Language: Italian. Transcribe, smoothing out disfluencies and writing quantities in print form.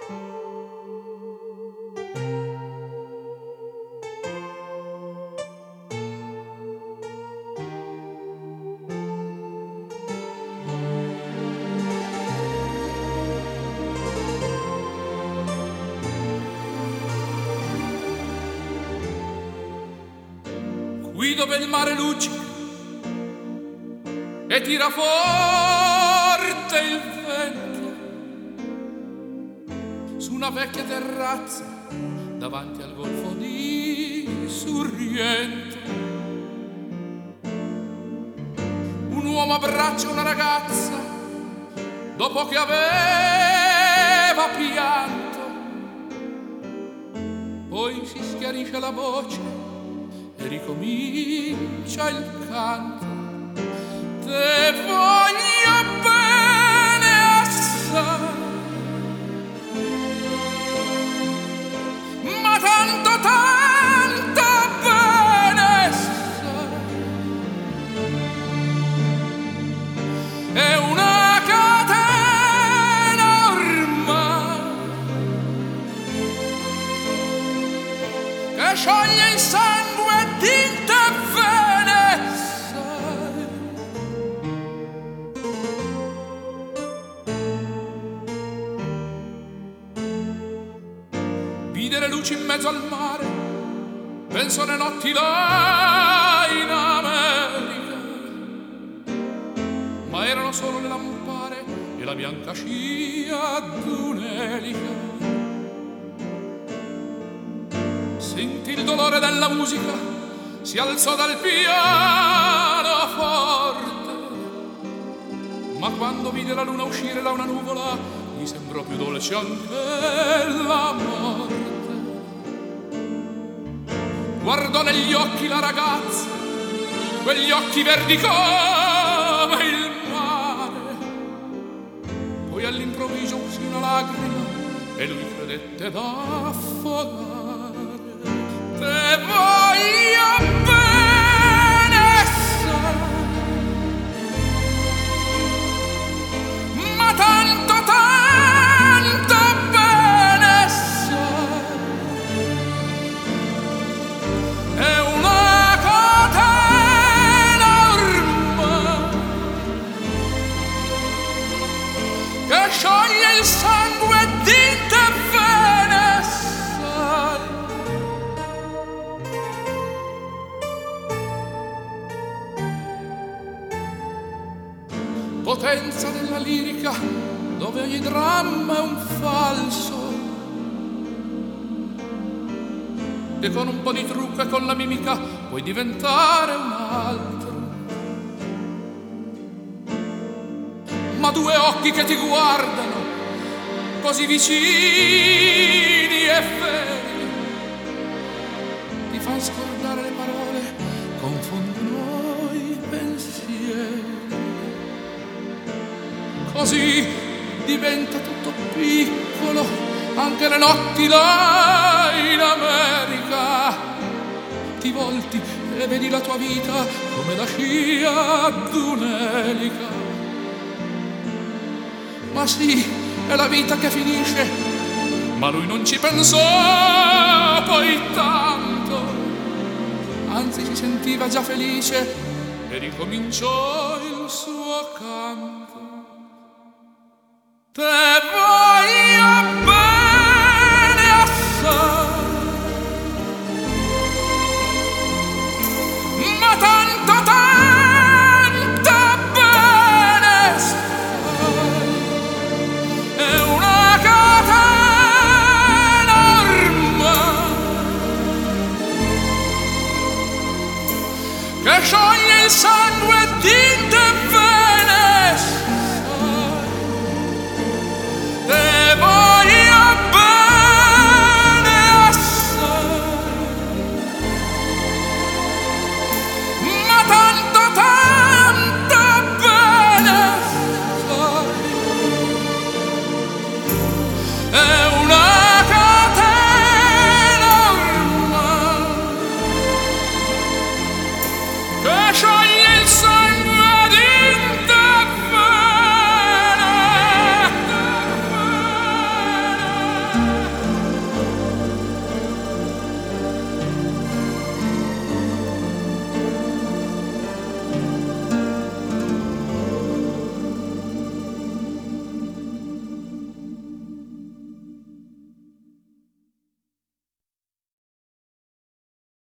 Qui dove il mare luccica e tira forte il vento, su una vecchia terrazza davanti al golfo di Sorrento, un uomo abbraccia una ragazza dopo che aveva pianto, poi si schiarisce la voce e ricomincia il canto. Te voglio bene assai, ma tanto tanto bene sai. È una catena ormai che scioglie il sangue di te bene sai. Vide le luci in mezzo al mare, penso alle notti là in America, ma erano solo le lampare e la bianca scia d'un'elica. Sentì il dolore della musica, si alzò dal pianoforte, ma quando vide la luna uscire da una nuvola gli sembrò più dolce anche la morte. Guardò negli occhi la ragazza, quegli occhi verdi come il mare, poi all'improvviso uscì una lacrima e lui credette d'affogare. Te voglio bene sai, ma tanto tanto bene sai. È una catena ormai che scioglie il sangue di te bene sai. Potenza della lirica, dove ogni dramma è un falso, e con un po' di trucco e con la mimica puoi diventare un altro. Ma due occhi che ti guardano così vicini e veri ti fan scordare le parole, confondono i pensieri. Così diventa tutto piccolo, anche le notti là in America. Ti volti e vedi la tua vita come la scia d'un'elica. Ma sì, è la vita che finisce, ma lui non ci pensò poi tanto. Anzi, si sentiva già felice e ricominciò il suo canto. Te voglio